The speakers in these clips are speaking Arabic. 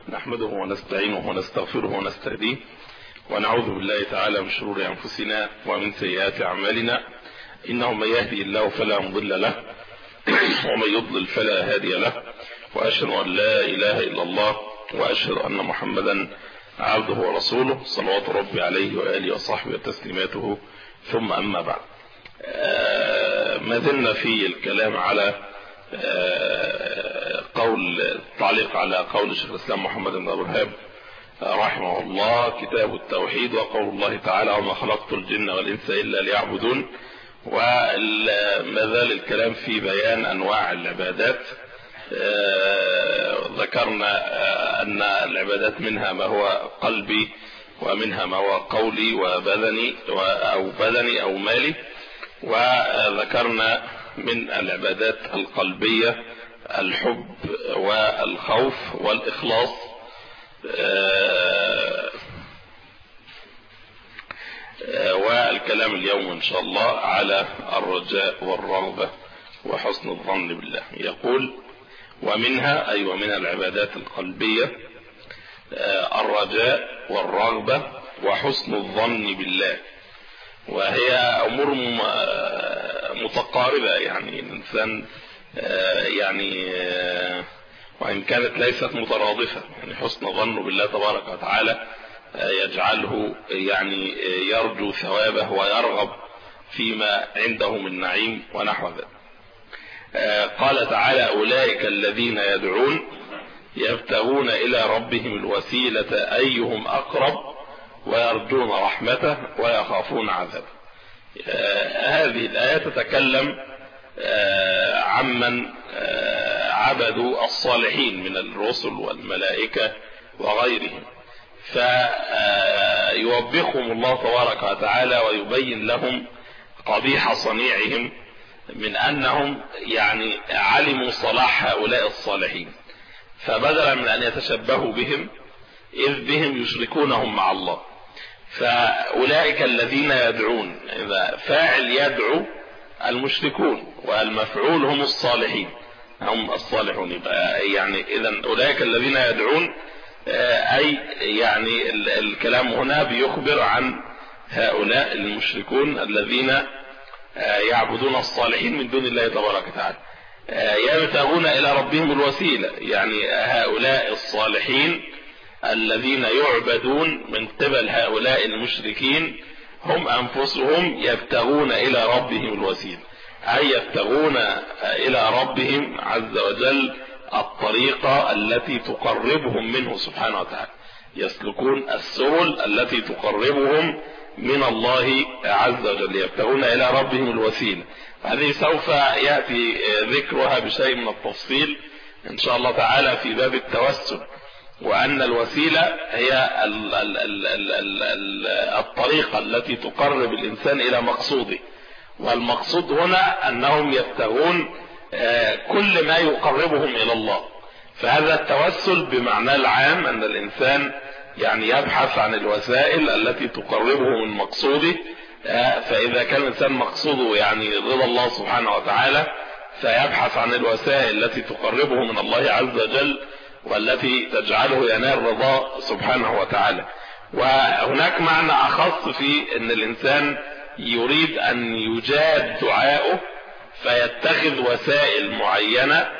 نحمده ونستعينه ونستغفره ونستهديه ونعوذ بالله تعالى من شرور أنفسنا ومن سيئات أعمالنا، إنه من يهدي الله فلا مضل له ومن يضلل فلا هادي له، وأشهد أن لا إله إلا الله وأشهد أن محمدا عبده ورسوله صلوات ربي عليه وآله وصحبه وتسليماته، ثم أما بعد. ما زلنا في الكلام على التعليق على قول شيخ الإسلام محمد بن عبد الوهاب رحمه الله، كتاب التوحيد، وقول الله تعالى: وما خلقت الجن والإنس إلا ليعبدون. وما زال الكلام في بيان أنواع العبادات. ذكرنا أن العبادات منها ما هو قلبي، ومنها ما هو قولي وبدني أو بدني أو مالي. وذكرنا من العبادات القلبية الحب والخوف والإخلاص، والكلام اليوم إن شاء الله على الرجاء والرغبة وحسن الظن بالله. يقول: ومنها أي ومن العبادات القلبية الرجاء والرغبة وحسن الظن بالله، وهي أمور متقاربة. يعني الإنسان وإن كانت ليست مترادفة، يعني حسن ظنه بالله تبارك وتعالى يجعله يرجو ثوابه ويرغب فيما عنده من نعيم ونحو ذلك. قال تعالى: أولئك الذين يدعون يبتغون إلى ربهم الوسيلة أيهم أقرب ويرجون رحمته ويخافون عذابه. هذه الآية تتكلم عمن عبدوا الصالحين من الرسل والملائكة وغيرهم، فيوبخهم الله تبارك وتعالى ويبين لهم قبيح صنيعهم من أنهم علموا صلاح هؤلاء الصالحين، فبدلا من أن يتشبهوا بهم إذ بهم يشركونهم مع الله. فأولئك الذين يدعون، إذا فاعل يدعو المشركون والمفعول هم الصالحين، هم الصالحون. إذن أولئك الذين يدعون الكلام هنا بيخبر عن هؤلاء المشركون الذين يعبدون الصالحين من دون الله تبارك وتعالى، يبتغون إلى ربهم الوسيلة. هؤلاء الصالحين الذين يعبدون من قبل هؤلاء المشركين هم أنفسهم يبتغون إلى ربهم الوسيلة، أي يبتغون إلى ربهم عز وجل الطريقة التي تقربهم منه سبحانه وتعالى، يسلكون السبل التي تقربهم من الله عز وجل، يبتغون إلى ربهم الوسيلة. هذه سوف يأتي ذكرها بشيء من التفصيل إن شاء الله تعالى في باب التوسل، وأن الوسيلة هي الطريقة التي تقرب الإنسان إلى مقصوده، والمقصود هنا أنهم يبتغون كل ما يقربهم إلى الله. فهذا التوسل بمعنى العام أن الإنسان يبحث عن الوسائل التي تقربه من مقصوده. فإذا كان الإنسان مقصوده رضا الله سبحانه وتعالى، فيبحث عن الوسائل التي تقربه من الله عز وجل والتي تجعله ينال رضا سبحانه وتعالى. وهناك معنى أخص في أن الإنسان يريد أن يجاد دعاؤه فيتخذ وسائل معينة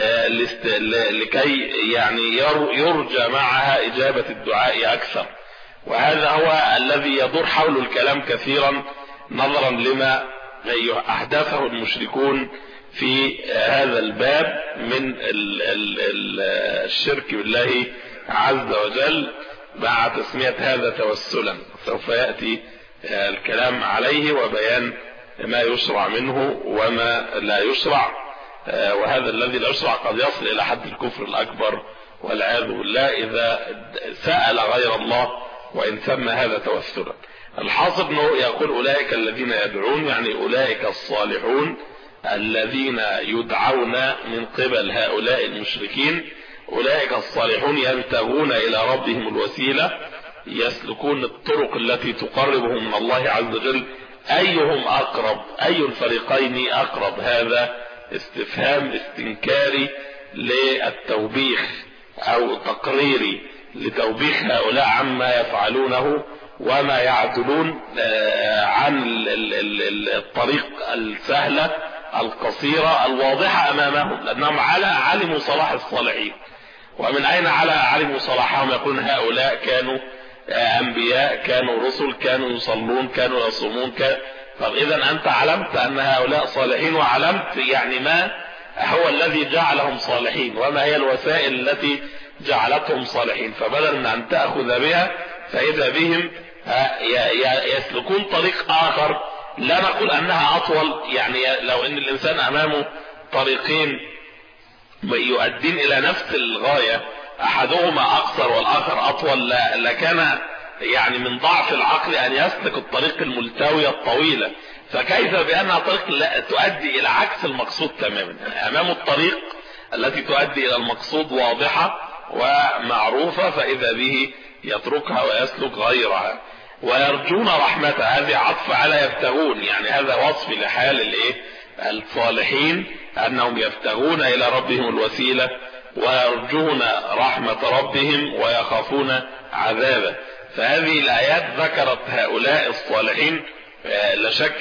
لكي يرجى معها إجابة الدعاء أكثر. وهذا هو الذي يدور حول الكلام كثيرا نظرا لما أحدثه المشركون في هذا الباب من الشرك بالله عز وجل، مع تسمية هذا توسلا. سوف يأتي الكلام عليه وبيان ما يشرع منه وما لا يشرع، وهذا الذي لا يشرع قد يصل إلى حد الكفر الأكبر والعياذ بالله إذا سأل غير الله وإن سمى هذا توسلا. الحاصل أنه يقول: أولئك الذين يدعون، أولئك الصالحون الذين يدعون من قبل هؤلاء المشركين. أولئك الصالحون يبتغون إلى ربهم الوسيلة، يسلكون الطرق التي تقربهم من الله عز وجل. أيهم أقرب، أي الفريقين أقرب؟ هذا استفهام استنكاري للتوبيخ أو تقريري لتوبيخ هؤلاء عما يفعلونه وما يعدلون عن الطريق السهلة القصيرة الواضحة أمامهم، لأنهم علموا صلاح الصالحين. ومن أين علموا صلاحهم؟ يقولون هؤلاء كانوا أنبياء، كانوا رسل، كانوا يصلون، كانوا يصومون. طب إذا أنت علمت أن هؤلاء صالحين، وعلمت يعني ما هو الذي جعلهم صالحين، وما هي الوسائل التي جعلتهم صالحين، فبدل من أن تأخذ بها فإذا بهم يسلكون طريق آخر. لا نقول أنها أطول، يعني لو أن الإنسان أمامه طريقين يؤدين إلى نفس الغاية، أحدهما أقصر والآخر أطول، لكان يعني من ضعف العقل أن يسلك الطريق الملتوية الطويلة. فكيف بأنها طريق لا تؤدي إلى عكس المقصود تماما؟ أمام الطريق التي تؤدي إلى المقصود واضحة ومعروفة، فإذا به يتركها ويسلك غيرها. ويرجون رحمته، هذه عطف على يبتغون، يعني هذا وصف لحال الصالحين أنهم يبتغون إلى ربهم الوسيلة ويرجون رحمة ربهم ويخافون عذابه. فهذه الآيات ذكرت هؤلاء الصالحين، لا شك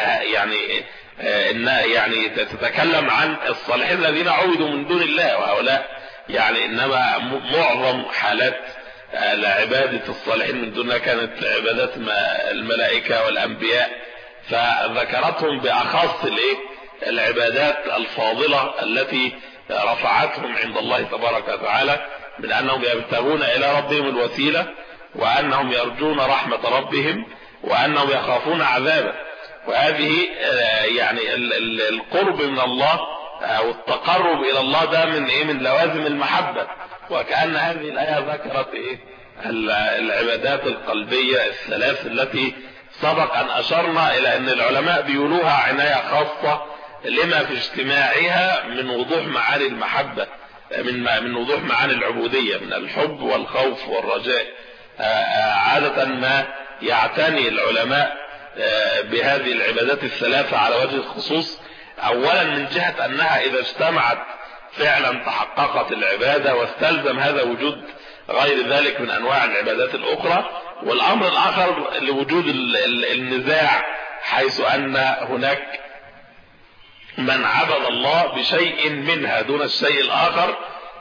إن يعني تتكلم عن الصالحين الذين عبدوا من دون الله، وهؤلاء يعني إنما معظم حالات لعبادة الصالحين من دون الله كانت عبادات الملائكة والأنبياء، فذكرتهم بأخص العبادات الفاضلة التي رفعتهم عند الله تبارك وتعالى، من أنهم يبتغون إلى ربهم الوسيلة، وأنهم يرجون رحمة ربهم، وأنهم يخافون عذابه. وهذه يعني القرب من الله أو التقرب إلى الله ده من لوازم المحبة. وكأن هذه الآية ذكرت العبادات القلبية الثلاث التي سبق أن أشرنا إلى أن العلماء بيولوها عناية خاصة لما في اجتماعها من وضوح معاني المحبة، من وضوح معاني العبودية، من الحب والخوف والرجاء. عادة ما يعتني العلماء بهذه العبادات الثلاثة على وجه الخصوص، أولا من جهة أنها إذا اجتمعت فعلا تحققت العبادة، واستلزم هذا وجود غير ذلك من أنواع العبادات الأخرى. والأمر الآخر لوجود النزاع، حيث أن هناك من عبد الله بشيء منها دون الشيء الآخر.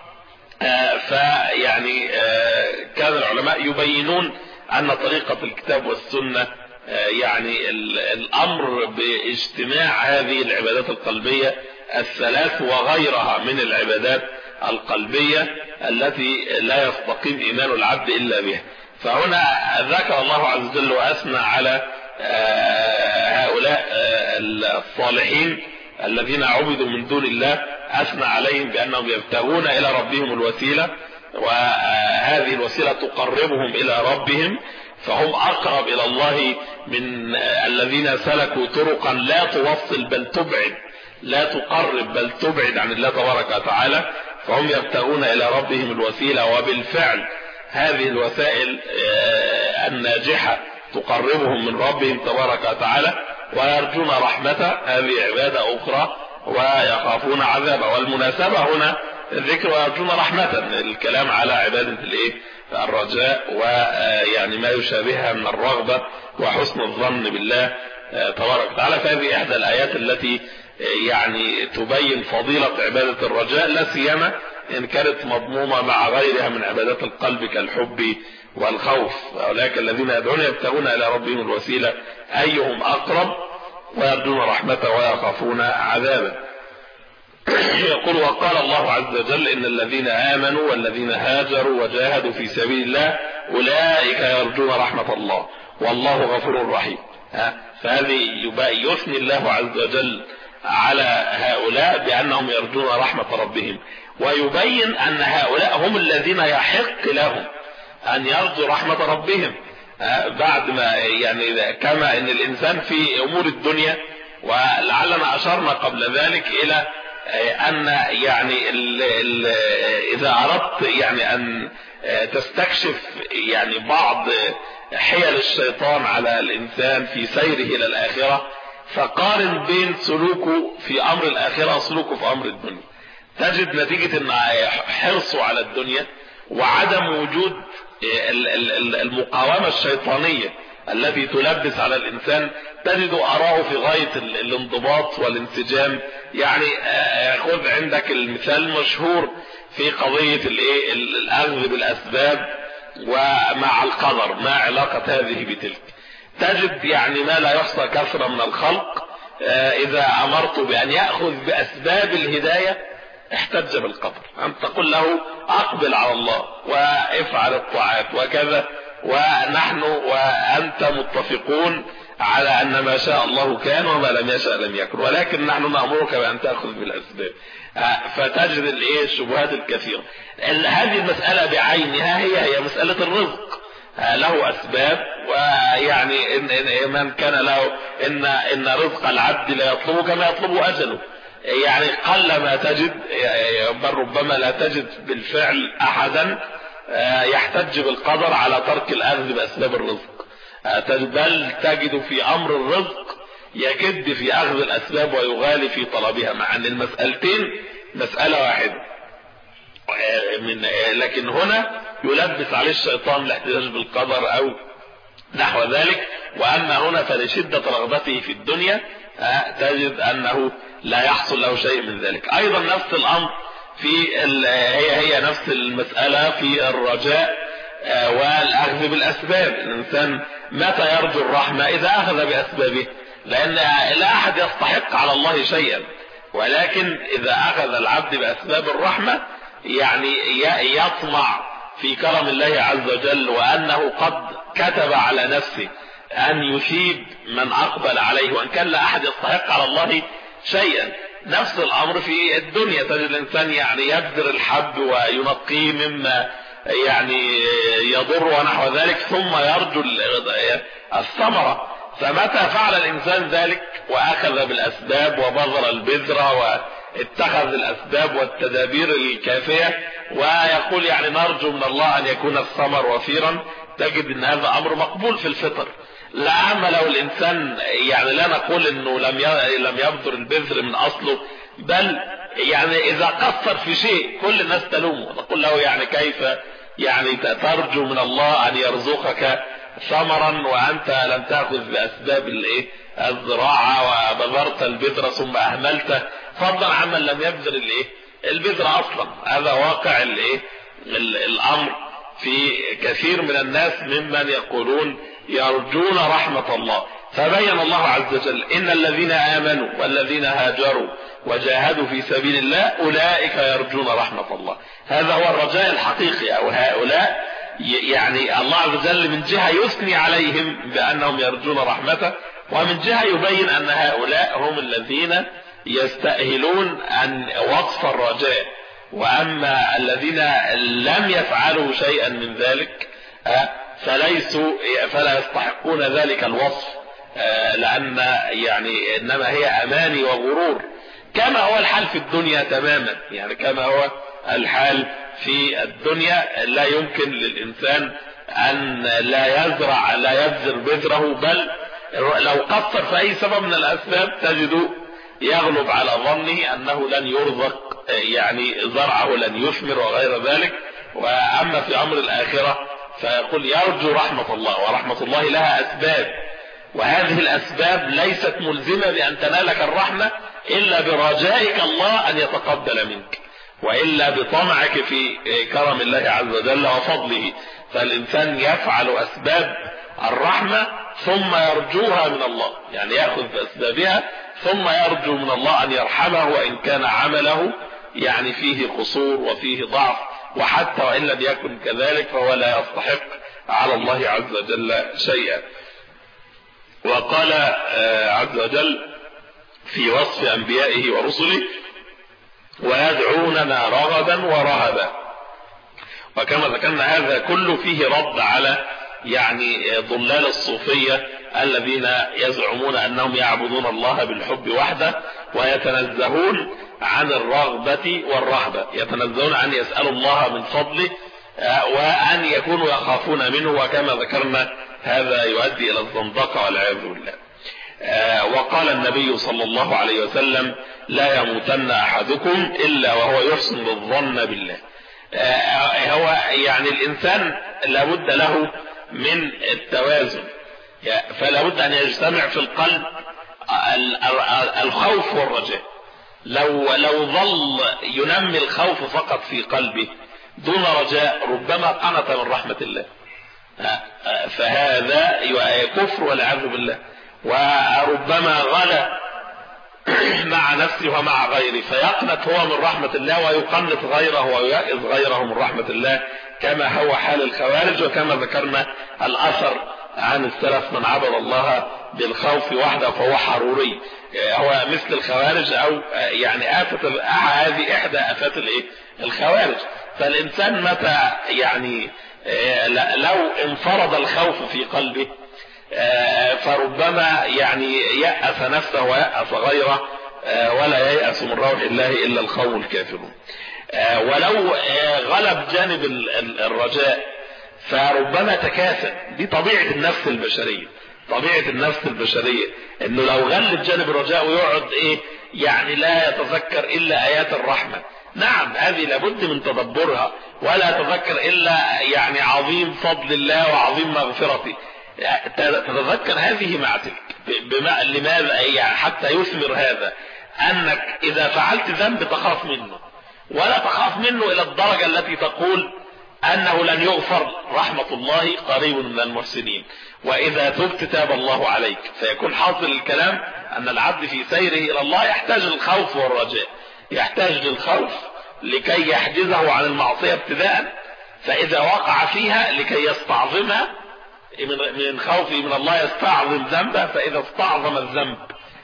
فيعني كان العلماء يبينون أن طريقة الكتاب والسنة يعني الأمر باجتماع هذه العبادات القلبية الثلاث وغيرها من العبادات القلبية التي لا يستقيم إيمان العبد إلا بها. فهنا ذكر الله عز وجل وأثنى على هؤلاء الصالحين الذين عبدوا من دون الله، أثنى عليهم بأنهم يبتغون إلى ربهم الوسيلة، وهذه الوسيلة تقربهم إلى ربهم، فهم أقرب إلى الله من الذين سلكوا طرقا لا توصل بل تبعد، لا تقرب بل تبعد عن الله تبارك وتعالى. فهم يبتغون إلى ربهم الوسيلة، وبالفعل هذه الوسائل الناجحة تقربهم من ربهم تبارك وتعالى. ويرجون رحمته، هذه عبادة أخرى، ويخافون عذابه. والمناسبة هنا الذكر ويرجون رحمته، الكلام على عبادة الرجاء ويعني ما يشابهها من الرغبة وحسن الظن بالله تبارك وتعالى. فهذه إحدى الآيات التي يعني تبين فضيلة عبادة الرجاء، لا سيما إن كانت مضمومة مع غيرها من عبادات القلب كالحب والخوف. أولئك الذين يدعون يبتغون إلى ربهم الوسيلة أيهم أقرب، ويرجون رحمته ويخافون عذابه. يقول وقال الله عز وجل إن الذين آمنوا والذين هاجروا وجاهدوا في سبيل الله أولئك يرجون رحمة الله والله غفور رحيم. فهذه يثني الله عز وجل على هؤلاء بأنهم يرجون رحمة ربهم، ويبين أن هؤلاء هم الذين يحق لهم أن يرجوا رحمة ربهم بعد ما يعني كما أن الإنسان في أمور الدنيا. ولعلنا أشرنا قبل ذلك إلى أن يعني إذا أردت يعني أن تستكشف يعني بعض حيل الشيطان على الإنسان في سيره إلى الآخرة، فقارن بين سلوكه في أمر الآخرة وسلوكه في أمر الدنيا. تجد نتيجة ان حرصه على الدنيا وعدم وجود المقاومة الشيطانية التي تلبس على الانسان، تجد اراءه في غاية الانضباط والانسجام. يعني خذ عندك المثال المشهور في قضية الاخذ بالاسباب ومع القدر، ما علاقة هذه بتلك؟ تجد يعني ما لا يحصى كثرة من الخلق اذا امرت بان يأخذ باسباب الهداية احتج بالقدر. أن تقول له اقبل على الله وافعل الطاعات وكذا، ونحن وانت متفقون على ان ما شاء الله كان وما لم يشاء لم يكن، ولكن نحن نأمرك بان تأخذ بالاسباب. فتجد الشبهات الكثيرة. هذه المسألة بعينها هي مسألة الرزق، له اسباب، ويعني من كان له ان رزق العبد لا يطلبه كما يطلبه اجله. يعني قل ما تجد، بل ربما لا تجد بالفعل احدا يحتج بالقدر على ترك الاخذ باسباب الرزق، بل تجد في امر الرزق يكد في اخذ الاسباب ويغالي في طلبها، مع ان المسألتين مسألة واحدة. لكن هنا يلبس عليه الشيطان الاحتجاج بالقدر او نحو ذلك، واما هنا فلشدة رغبته في الدنيا تجد انه لا يحصل له شيء من ذلك. ايضا نفس الامر في هي نفس المسألة في الرجاء والاخذ بالاسباب. الانسان متى يرجو الرحمة؟ اذا اخذ باسبابه، لان لا احد يستحق على الله شيئا، ولكن اذا اخذ العبد باسباب الرحمة يعني يطمع في كرم الله عز وجل، وانه قد كتب على نفسه ان يثيب من اقبل عليه، وان كان لا احد يستحق على الله شيئا. نفس الامر في الدنيا، تجد الانسان يعني يبذر الحب وينقيه مما يعني يضر ونحو ذلك، ثم يرجو الثمرة. فمتى فعل الانسان ذلك واخذ بالاسباب وبذر البذرة واتخذ الاسباب والتدابير الكافية، ويقول يعني نرجو من الله ان يكون الثمر وفيرا، تجد ان هذا امر مقبول في الفطر. لا اما لو الانسان يعني لا نقول انه لم يبذر البذر من اصله، بل يعني اذا قصر في شيء كل الناس تلومه، نقول له يعني كيف يعني ترجو من الله ان يرزقك ثمرا وانت لم تأخذ باسباب الزراعة وبذرت البذرة ثم اهملته، فضلا عمن لم يبذر البذرة اصلا. هذا واقع الامر في كثير من الناس ممن يقولون يرجون رحمة الله. فبين الله عز وجل ان الذين امنوا والذين هاجروا وجاهدوا في سبيل الله اولئك يرجون رحمة الله. هذا هو الرجاء الحقيقي، او هؤلاء يعني الله عز وجل من جهة يثني عليهم بانهم يرجون رحمته، ومن جهة يبين ان هؤلاء هم الذين يستأهلون ان وصف الرجاء. واما الذين لم يفعلوا شيئا من ذلك فلا يستحقون ذلك الوصف، لان يعني انما هي اماني وغرور، كما هو الحال في الدنيا تماما. يعني كما هو الحال في الدنيا، لا يمكن للانسان ان لا يزرع لا يبذر بذره، بل لو قصر في اي سبب من الاسباب تجد يغلب على ظنه انه لن يرزق، يعني زرعه لن يثمر وغير ذلك. واما في امر الاخرة فيقول يرجو رحمة الله، ورحمة الله لها اسباب، وهذه الاسباب ليست ملزمة بان تنالك الرحمة الا برجائك الله ان يتقبل منك، والا بطمعك في كرم الله عز وجل وفضله. فالانسان يفعل اسباب الرحمة ثم يرجوها من الله، يعني يأخذ باسبابها ثم يرجو من الله ان يرحمه، وان كان عمله يعني فيه قصور وفيه ضعف، وحتى وان لم يكن كذلك فهو لا يستحق على الله عز وجل شيئا. وقال عز وجل في وصف انبيائه ورسله ويدعوننا رغبا ورهبا. وكما ذكرنا هذا كله فيه رد على يعني ضلال الصوفية الذين يزعمون انهم يعبدون الله بالحب وحده، ويتنزهون عن الرغبة والرهبة، يتنزهون عن يسألوا الله من فضله وان يكونوا يخافون منه، وكما ذكرنا هذا يؤدي الى الزندقة والعياذ بالله. وقال النبي صلى الله عليه وسلم لا يموتن أحدكم إلا وهو يحسن الظن بالله. هو يعني الإنسان لابد له من التوازن، فلا بد أن يجتمع في القلب الخوف والرجاء. لو ظل ينمي الخوف فقط في قلبه دون رجاء ربما قنط من رحمة الله، فهذا كفر والعياذ بالله. وربما غلا مع نفسه ومع غيره فيقنط هو من رحمة الله ويقنط غيره ويائز غيره من رحمة الله، كما هو حال الخوارج. وكما ذكرنا الأثر عن السلف من عبد الله بالخوف وحده فهو حروري، هو مثل الخوارج أو يعني هذه إحدى آفات الخوارج. فالإنسان متى يعني لو انفرض الخوف في قلبه فربما يعني يأس نفسه ويأس غيره، ولا ييأس من روح الله إلا القوم الكافرون. ولو غلب جانب الرجاء فربما تكاسل. دي طبيعة النفس البشرية، طبيعة النفس البشرية انه لو غلب جانب الرجاء ويقعد يعني لا يتذكر الا ايات الرحمة. نعم هذه لابد من تدبرها، ولا يتذكر الا يعني عظيم فضل الله وعظيم مغفرته. تتذكر هذه مع تلك. لماذا؟ يعني حتى يثمر هذا انك اذا فعلت ذنب تخاف منه، ولا تخاف منه الى الدرجة التي تقول انه لن يغفر، رحمة الله قريب من المحسنين، واذا تبت تاب الله عليك. فيكون حاصل الكلام ان العبد في سيره الى الله يحتاج للخوف والرجاء، يحتاج للخوف لكي يحجزه عن المعصية ابتداء، فاذا وقع فيها لكي يستعظمها من خوفه من الله يستعظم ذنبه، فاذا استعظم الذنب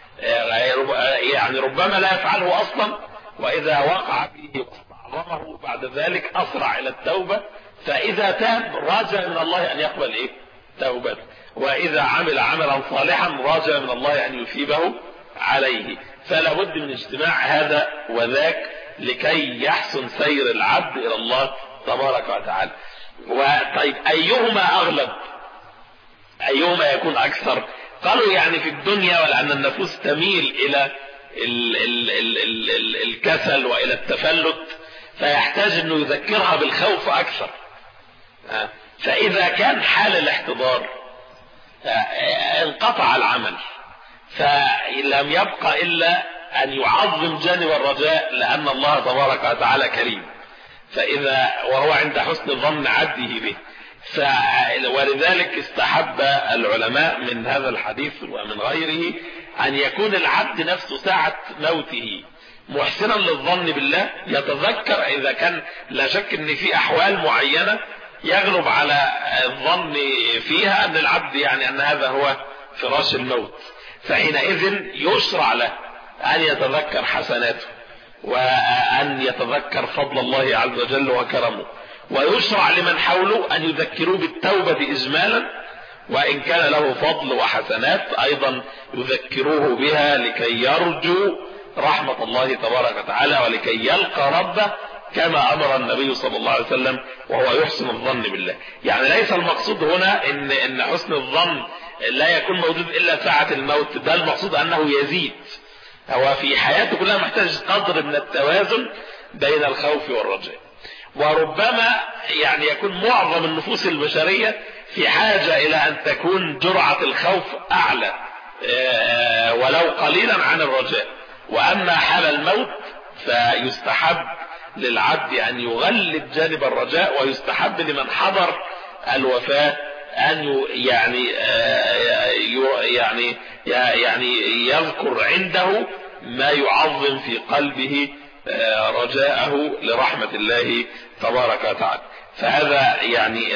يعني ربما لا يفعله اصلا، واذا وقع فيه واستعظمه بعد ذلك اسرع الى التوبة، فاذا تاب راجع من الله ان يقبل توبته، واذا عمل عملا صالحا راجع من الله ان يثيبه عليه. فلا بد من اجتماع هذا وذاك لكي يحسن سير العبد الى الله تبارك وتعالى. وطيب ايهما اغلب؟ ايهما يكون اكثر؟ قالوا يعني في الدنيا، ولأن النفوس تميل الى الكسل والى التفلت، فيحتاج انه يذكرها بالخوف اكثر. فاذا كان حال الاحتضار انقطع العمل، فلم يبقى الا ان يعظم جانب الرجاء، لان الله تبارك وتعالى كريم، فاذا وهو عند حسن ظن عبده به. ولذلك استحب العلماء من هذا الحديث ومن غيره ان يكون العبد نفسه ساعة موته محسنا للظن بالله، يتذكر اذا كان لا شك ان في احوال معينة يغلب على الظن فيها ان العبد يعني ان هذا هو فراش الموت، فحينئذ يشرع له ان يتذكر حسناته وان يتذكر فضل الله عز وجل وكرمه، ويشرع لمن حوله ان يذكروه بالتوبة اجمالا، وان كان له فضل وحسنات ايضا يذكروه بها لكي يرجو رحمة الله تبارك وتعالى ولكي يلقى ربه كما امر النبي صلى الله عليه وسلم وهو يحسن الظن بالله. يعني ليس المقصود هنا ان حسن الظن لا يكون موجود الا ساعة الموت، ده المقصود انه يزيد، هو في حياته كلها محتاج قدر من التوازن بين الخوف والرجاء. وربما يعني يكون معظم النفوس البشرية في حاجة الى ان تكون جرعة الخوف اعلى ولو قليلا عن الرجاء. واما حال الموت فيستحب للعبد ان يغلب جانب الرجاء، ويستحب لمن حضر الوفاة ان يعني يذكر عنده ما يعظم في قلبه رجاءه لرحمة الله تبارك وتعالى. فهذا يعني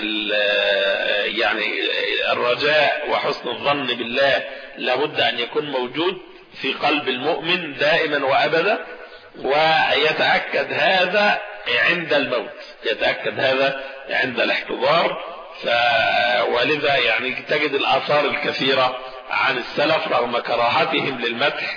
الرجاء وحسن الظن بالله لابد ان يكون موجود في قلب المؤمن دائما وابدا، ويتأكد هذا عند الموت، يتأكد هذا عند الاحتضار. ولذا يعني تجد الآثار الكثيرة عن السلف رغم كراهتهم للمدح،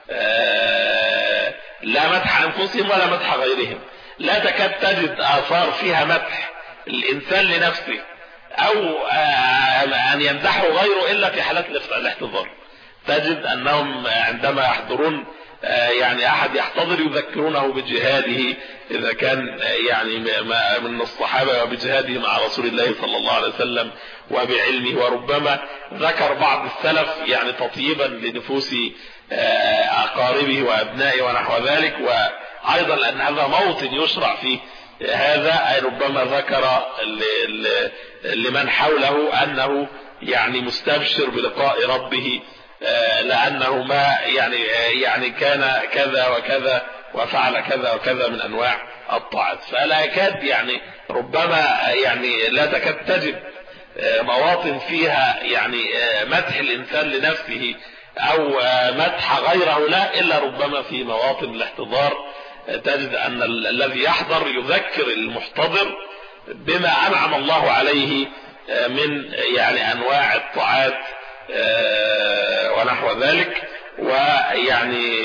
لا مدح أنفسهم ولا مدح غيرهم، لا تكاد تجد آثار فيها مدح الإنسان لنفسه أو أن يمدحه غيره إلا في حالات الاحتضار. تجد أنهم عندما يحضرون يعني أحد يحتضر يذكرونه بجهاده إذا كان يعني من الصحابة وبجهاده مع رسول الله صلى الله عليه وسلم وبعلمه. وربما ذكر بعض السلف يعني تطيبا لنفوس أقاربه وأبنائه ونحو ذلك. وأيضا لأن هذا موطن يشرع فيه هذا، أي ربما ذكر لمن حوله أنه يعني مستبشر بلقاء ربه لأنه ما يعني كان كذا وكذا وفعل كذا وكذا من أنواع الطاعات. فلا يكاد يعني ربما يعني لا تكاد تجد مواطن فيها يعني مدح الإنسان لنفسه أو مدح غيره لا، إلا ربما في مواطن الاحتضار تجد أن الذي يحضر يذكر المحتضر بما أنعم الله عليه من يعني أنواع الطاعات ونحو ذلك. ويعني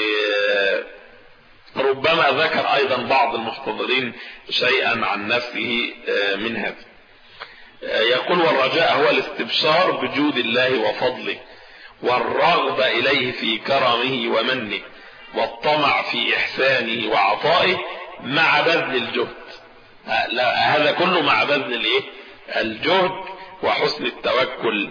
ربما ذكر أيضا بعض المحتضرين شيئا عن نفسه من هذا. يقول: والرجاء هو الاستبشار بجود الله وفضله، والرغبة إليه في كرمه ومنه، والطمع في إحسانه وعطائه مع بذل الجهد. هذا كله مع بذل الجهد وحسن التوكل.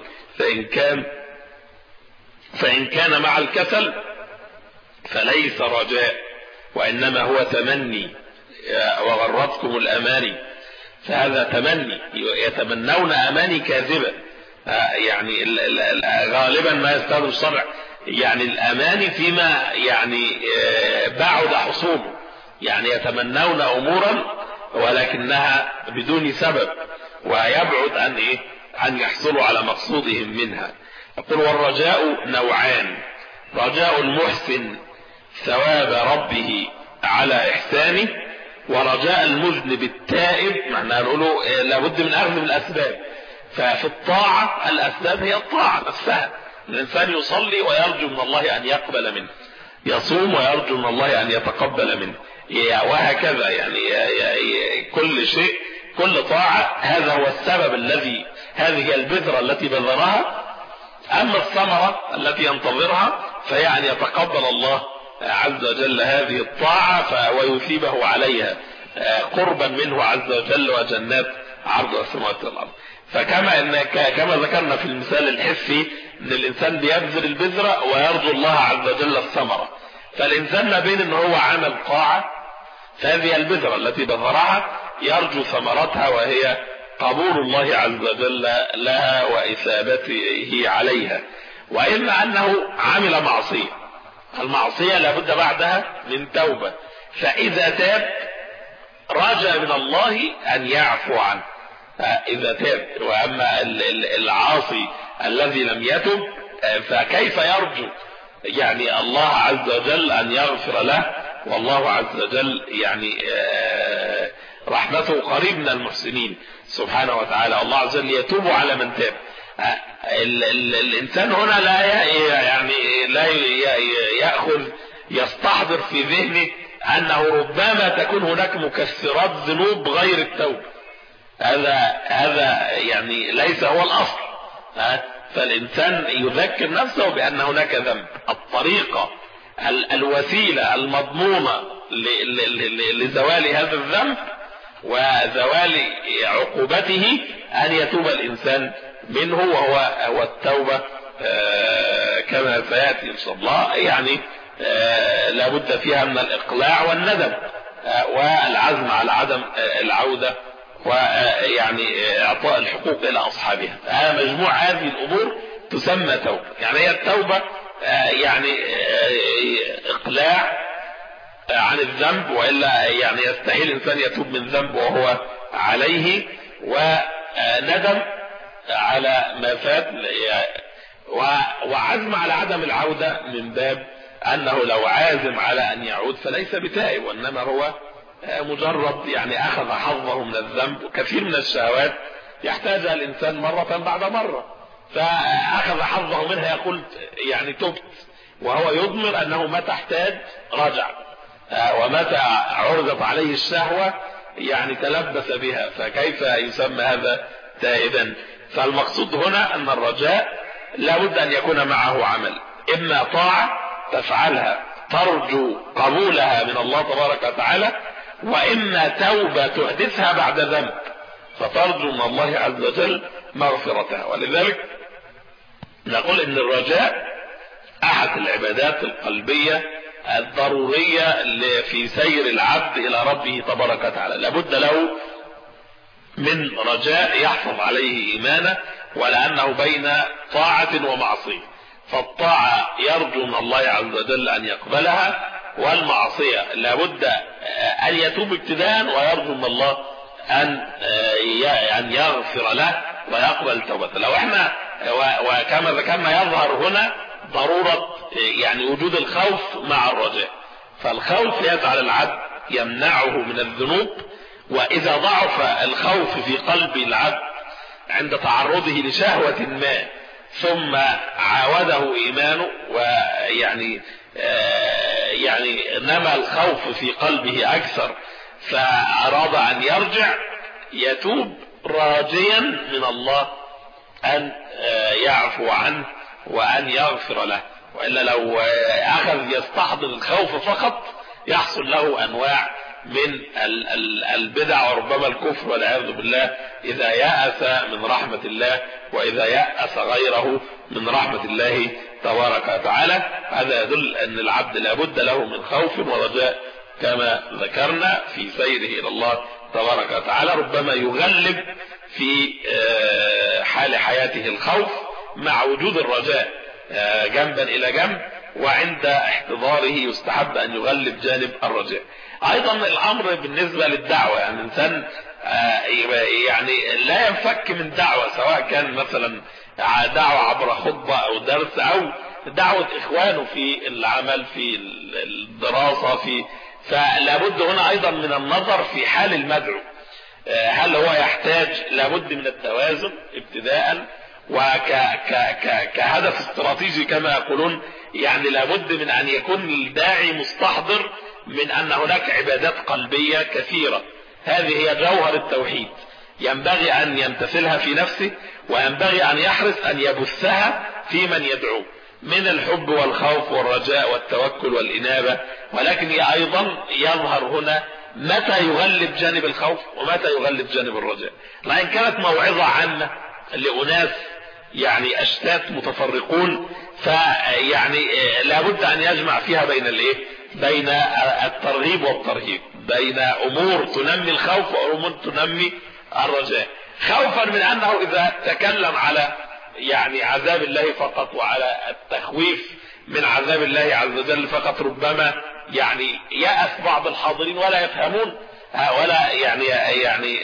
فإن كان مع الكسل فليس رجاء، وإنما هو تمني. وغرتكم الأماني، فهذا تمني، يتمنون أماني كاذبة. يعني غالبا ما يستخدم الشرع يعني الأماني فيما يعني بعد حصوله، يعني يتمنون أمورا ولكنها بدون سبب، ويبعد أن يحصلوا على مقصودهم منها. يقول: والرجاء نوعان: رجاء المحسن ثواب ربه على إحسانه، ورجاء المذنب التائب. معناه نقوله لابد من أخذ الأسباب. ففي الطاعة الأسباب هي الطاعة نفسها. الإنسان يصلي ويرجو من الله أن يقبل منه، يصوم ويرجو من الله أن يتقبل منه، وهكذا. يعني كل شيء، كل طاعة هذا هو السبب الذي، هذه هي البذرة التي بذرها. أما الثمرة التي ينتظرها فيعني يتقبل الله عز وجل هذه الطاعة ويثيبه عليها قربا منه عز وجل وجنات عرض السماوات والأرض. كما ذكرنا في المثال الحسي ان الانسان بيبذر البذرة ويرجو الله عز وجل الثمرة. فالانسان ما بين ان هو عمل طاعة، فهذه البذرة التي بذرها يرجو ثمرتها وهي قبول الله عز وجل لها وإثابته عليها. وإما أنه عمل معصية، المعصية لابد بعدها من توبة، فإذا تاب رجى من الله أن يعفو عنه إذا تاب. وأما العاصي الذي لم يتب فكيف يرجو يعني الله عز وجل أن يغفر له؟ والله عز وجل يعني رحمته قريب من المحسنين سبحانه وتعالى. الله عز وجل يتوب على من تاب. الإنسان هنا لا يأخذ يستحضر في ذهنه أنه ربما تكون هناك مكسرات ذنوب غير التوبة. هذا يعني ليس هو الأصل. فالإنسان يذكر نفسه بأن هناك ذنب. الطريقة الوسيلة المضمونة لزوال هذا الذنب وزوال عقوبته أن يتوب الإنسان منه، وهو التوبة كما سيأتي إن شاء الله. يعني لابد فيها من الإقلاع والندم والعزم على عدم العودة، ويعني إعطاء الحقوق إلى أصحابها. مجموع هذه الأمور تسمى توبة. يعني هي التوبة يعني إقلاع عن الذنب، وإلا يعني يستحيل الإنسان يتوب من ذنب وهو عليه، وندم على ما فات، وعزم على عدم العودة من باب أنه لو عازم على أن يعود فليس بتائب، وإنما هو مجرد يعني أخذ حظه من الذنب. كثير من الشهوات يحتاجها الإنسان مرة بعد مرة، فأخذ حظه منها يقول يعني تبت، وهو يضمر أنه متى احتاج رجع، ومتى عرضت عليه الشهوة يعني تلبس بها، فكيف يسمى هذا تائبا؟ فالمقصود هنا أن الرجاء لابد أن يكون معه عمل. إما طاعة تفعلها ترجو قبولها من الله تبارك وتعالى، وإما توبة تحدثها بعد ذنب فترجو من الله عز وجل مغفرتها. ولذلك نقول إن الرجاء أحد العبادات القلبية الضرورية في سير العبد إلى ربه تبارك وتعالى. لابد له من رجاء يحفظ عليه إيمانه، ولأنه بين طاعة ومعصية، فالطاعة يرجو من الله عز وجل أن يقبلها، والمعصية لابد أن يتوب ابتداء ويرجو من الله أن يغفر له ويقبل توبته. لو احنا وكما ذكرنا يظهر هنا ضرورة يعني وجود الخوف مع الرجاء، فالخوف يجعل العبد يمنعه من الذنوب، وإذا ضعف الخوف في قلب العبد عند تعرضه لشهوة ما ثم عاوده إيمانه ويعني نما الخوف في قلبه أكثر فأراد أن يرجع، يتوب راجيا من الله أن يعفو عنه وأن يغفر له. وإلا لو أخذ يستحضر الخوف فقط يحصل له أنواع من البدع وربما الكفر والعياذ بالله إذا يأس من رحمة الله وإذا يأس غيره من رحمة الله تبارك وتعالى. هذا يدل أن العبد لابد له من خوف ورجاء كما ذكرنا في سيره إلى الله تبارك وتعالى. ربما يغلب في حال حياته الخوف مع وجود الرجاء جنبا إلى جنب، وعند احتضاره يستحب أن يغلب جانب الرجاء. أيضا الأمر بالنسبة للدعوة، يعني الإنسان يعني لا ينفك من دعوة، سواء كان مثلا دعوة عبر خطبة أو درس أو دعوة إخوانه في العمل في الدراسة فلا بد هنا أيضا من النظر في حال المدعو، هل هو يحتاج لابد من التوازن ابتداء وكهدف استراتيجي كما يقولون، يعني لابد من أن يكون الداعي مستحضر من أن هناك عبادات قلبية كثيرة، هذه هي جوهر التوحيد، ينبغي أن يمتثلها في نفسه وينبغي أن يحرص أن يبثها في من يدعو من الحب والخوف والرجاء والتوكل والإنابة. ولكن أيضا يظهر هنا متى يغلب جانب الخوف ومتى يغلب جانب الرجاء. لأن كانت موعظة عامة لأناس يعني أشتات متفرقون، فيعني لابد أن يجمع فيها بين الترغيب والترهيب، بين أمور تنمي الخوف وأمور تنمي الرجاء. خوفا من أنه إذا تكلم على يعني عذاب الله فقط وعلى التخويف من عذاب الله عز وجل فقط ربما يعني يأس بعض الحاضرين ولا يفهمون ولا يعني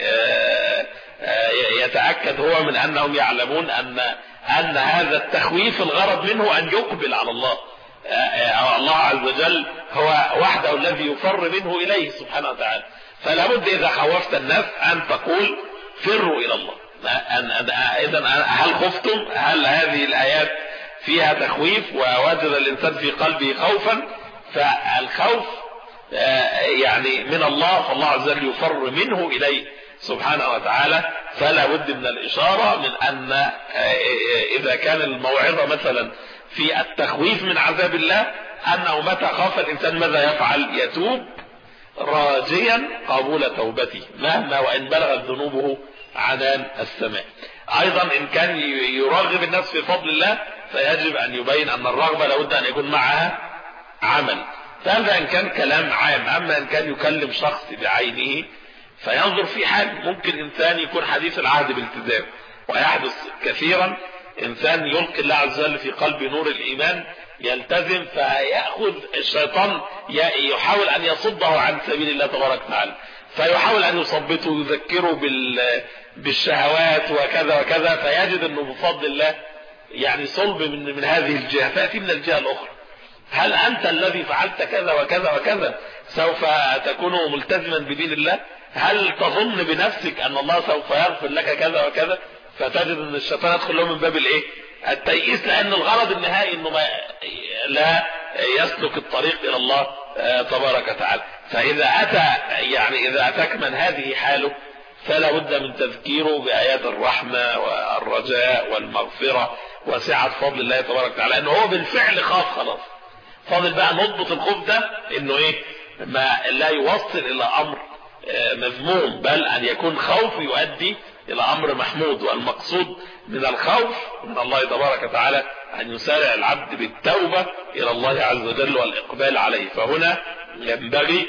يتأكد هو من أنهم يعلمون أن هذا التخويف الغرض منه أن يقبل على الله. الله عز وجل هو وحده الذي يفر منه إليه سبحانه وتعالى. فلا بد إذا خوفت الناس أن تقول فروا إلى الله. إذن هل خفتم؟ هل هذه الآيات فيها تخويف ووجد الإنسان في قلبه خوفا؟ فالخوف يعني من الله، فالله عز وجل يفر منه إليه سبحانه وتعالى. فلا بد من الإشارة من أن إذا كان الموعظة مثلا في التخويف من عذاب الله أنه متى خاف الإنسان ماذا يفعل؟ يتوب راجيا قبول توبته مهما وإن بلغت ذنوبه عنان السماء. أيضا إن كان يرغب الناس في فضل الله فيجب أن يبين أن الرغبة لابد أن يكون معها عمل. فهذا إن كان كلام عام. أما إن كان يكلم شخص بعينه فينظر في حال، ممكن إنسان يكون حديث العهد بالالتزام، ويحدث كثيرا إنسان يلقي الله عز وجل في قلب نور الإيمان يلتزم فيأخذ الشيطان يحاول أن يصده عن سبيل الله تبارك وتعالى، فيحاول أن يصبته ويذكره بالشهوات وكذا وكذا، فيجد أنه بفضل الله يعني صلب من هذه الجهة، فأتي من الجهة الأخرى هل أنت الذي فعلت كذا وكذا وكذا سوف تكون ملتزما بدين الله؟ هل تظن بنفسك أن الله سوف يغفر لك كذا وكذا؟ فتجد أن الشيطان يدخل له من باب التيئيس، لأن الغرض النهائي أنه لا يسلك الطريق إلى الله تبارك وتعالى. فإذا إذا أتاك من هذه حاله فلا بد من تذكيره بآيات الرحمة والرجاء والمغفرة وسعة فضل الله تبارك وتعالى، انه هو بالفعل خاف خلاص. فاضل بقى نضبط الخوف ده انه ايه؟ ما لا يوصل الى امر مذموم، بل ان يكون خوف يؤدي الى امر محمود. والمقصود من الخوف من الله تبارك وتعالى ان يسارع العبد بالتوبة الى الله عز وجل والاقبال عليه. فهنا ينبغي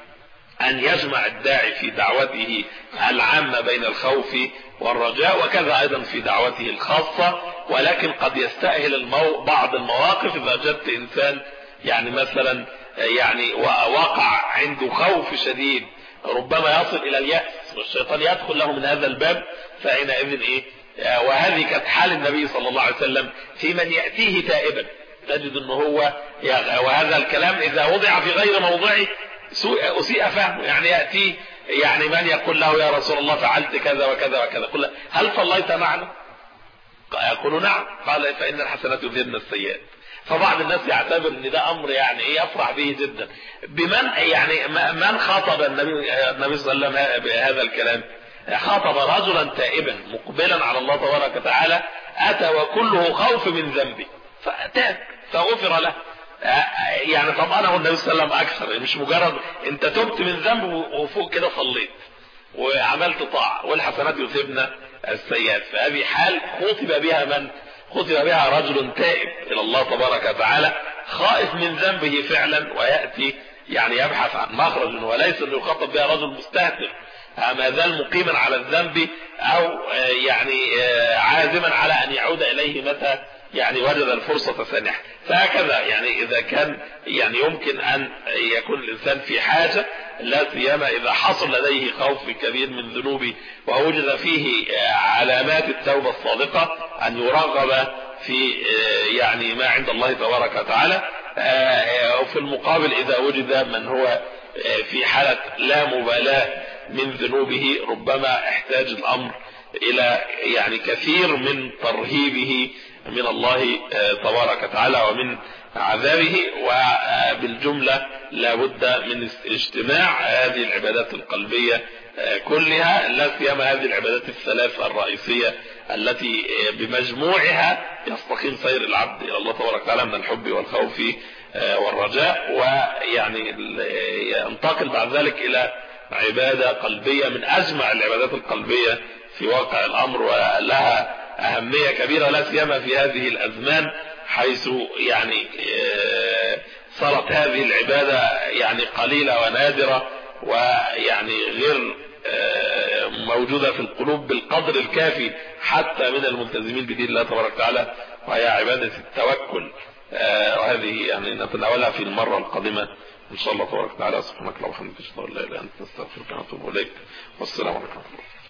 ان يجمع الداعي في دعوته العامة بين الخوف والرجاء، وكذا ايضا في دعوته الخاصة. ولكن قد يستأهل بعض المواقف اذا وجدت انسان يعني مثلا يعني وقع عنده خوف شديد ربما يصل الى اليأس والشيطان يدخل له من هذا الباب، فحينئذ ايه؟ وهذه كانت حال النبي صلى الله عليه وسلم في من يأتيه تائبا، تجد انه هو وهذا الكلام اذا وضع في غير موضعه اسيء فهمه. يعني يأتي يعني من يقول له يا رسول الله فعلت كذا وكذا وكذا، قل هل صليت معنا؟ يقول نعم. قال فإن الحسنات يذهبن السيئات. فبعض الناس يعتبر ان ده امر يعني ايه يفرح به جدا. بمن يعني من خاطب النبي صلى الله عليه وسلم بهذا الكلام؟ خاطب رجلا تائبا مقبلا على الله تبارك وتعالى اتى وكله خوف من ذنبه فاتاك فغفر له. يعني طبعا النبي صلى الله عليه وسلم اكثر، مش مجرد انت تبت من ذنب وفوق كده صليت وعملت طاعه والحسنات يذهبن السيئات. فهذه حال خطب بها من؟ خطب بها رجل تائب الى الله تبارك وتعالى خائف من ذنبه فعلا، ويأتي يعني يبحث عن مخرج، وليس انه يخاطب بها رجل مستهتر ما زال مقيما على الذنب او يعني عازما على ان يعود اليه متى يعني وجد الفرصة سانحة. فهكذا يعني اذا كان يعني يمكن ان يكون الانسان في حاجة، لا سيما اذا حصل لديه خوف كبير من ذنوبه ووجد فيه علامات التوبة الصادقة، ان يرغب في يعني ما عند الله تبارك وتعالى. وفي المقابل اذا وجد من هو في حالة لا مبالاة من ذنوبه، ربما احتاج الامر الى يعني كثير من ترهيبه من الله تبارك وتعالى ومن عذابه. وبالجملة لابد من اجتماع هذه العبادات القلبية كلها، لا سيما هذه العبادات الثلاث الرئيسية التي بمجموعها يستقيم سير العبد الى الله تبارك وتعالى من الحب والخوف والرجاء، ويعني ينتقل بعد ذلك الى عبادة قلبية من اجمع العبادات القلبية في واقع الامر، ولها اهمية كبيرة لا سيما في هذه الازمان، حيث يعني صارت هذه العبادة يعني قليلة ونادرة، ويعني غير موجودة في القلوب بالقدر الكافي حتى من الملتزمين بدين الله تبارك وتعالى، وهي عبادة التوكل. وهذه يعني نتناولها في المرة القادمة ان شاء الله تبارك وتعالى. سبحانك اللهم وبحمدك اشهد ان لا اله الا انت استغفرك واتوب اليك، والسلام عليكم.